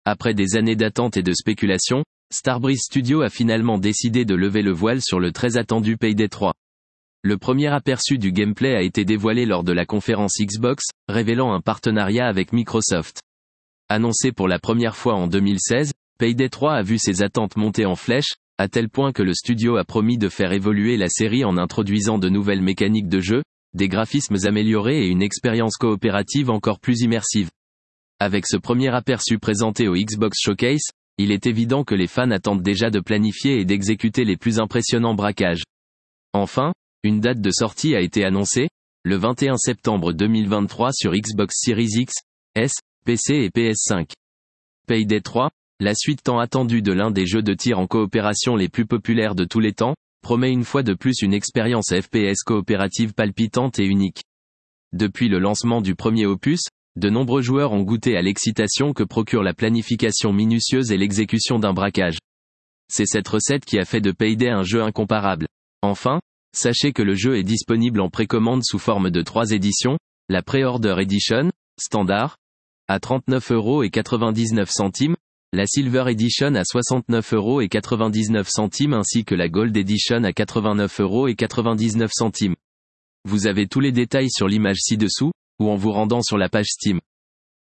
Après des années d'attente et de spéculation, Starbreeze Studios a finalement décidé de lever le voile sur le très attendu Payday 3. Le premier aperçu du gameplay a été dévoilé lors de la conférence Xbox, révélant un partenariat avec Microsoft. Annoncé pour la première fois en 2016, Payday 3 a vu ses attentes monter en flèche, à tel point que le studio a promis de faire évoluer la série en introduisant de nouvelles mécaniques de jeu, des graphismes améliorés et une expérience coopérative encore plus immersive. Avec ce premier aperçu présenté au Xbox Showcase, il est évident que les fans attendent déjà de planifier et d'exécuter les plus impressionnants braquages. Enfin, une date de sortie a été annoncée, le 21 septembre 2023 sur Xbox Series X, S, PC et PS5. Payday 3, la suite tant attendue de l'un des jeux de tir en coopération les plus populaires de tous les temps, promet une fois de plus une expérience FPS coopérative palpitante et unique. Depuis le lancement du premier opus, de nombreux joueurs ont goûté à l'excitation que procure la planification minutieuse et l'exécution d'un braquage. C'est cette recette qui a fait de Payday un jeu incomparable. Enfin, sachez que le jeu est disponible en précommande sous forme de 3 éditions, la Pre-Order Edition, standard, à 39,99 €, la Silver Edition à 69,99 € ainsi que la Gold Edition à 89,99 €. Vous avez tous les détails sur l'image ci-dessous, ou en vous rendant sur la page Steam.